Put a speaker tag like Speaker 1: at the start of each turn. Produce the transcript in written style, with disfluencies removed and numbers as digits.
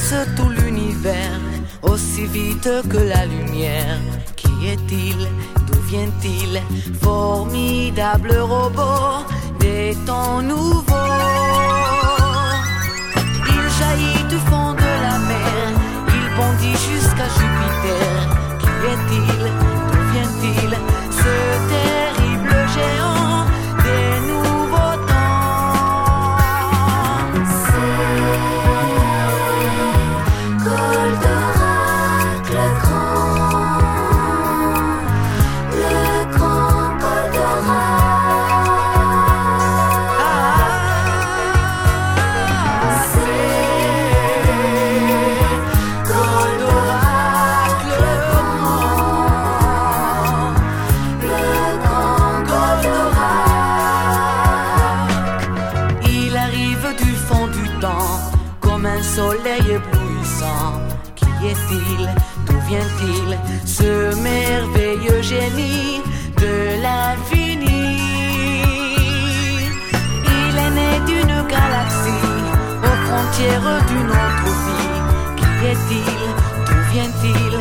Speaker 1: traverse tout l'univers aussi vite que la lumière. Qui est-il? D'où vient-il? Formidable robot des temps nouveaux. Il jaillit du fond de la mer, il bondit jusqu'à Jupiter. Qui est-il? D'où vient-il? Ce terrible géant des nouveaux temps. C'est Goldorak le grand Goldorak. C'est Goldorak le grand Goldorak. Il arrive du fond du temps comme un soleil éblouissant. Qui est-il? D'où vient-il? Ce merveilleux génie de l'infini. Il est né d'une galaxie aux frontières d'une autre vie. Qui est-il? D'où vient-il?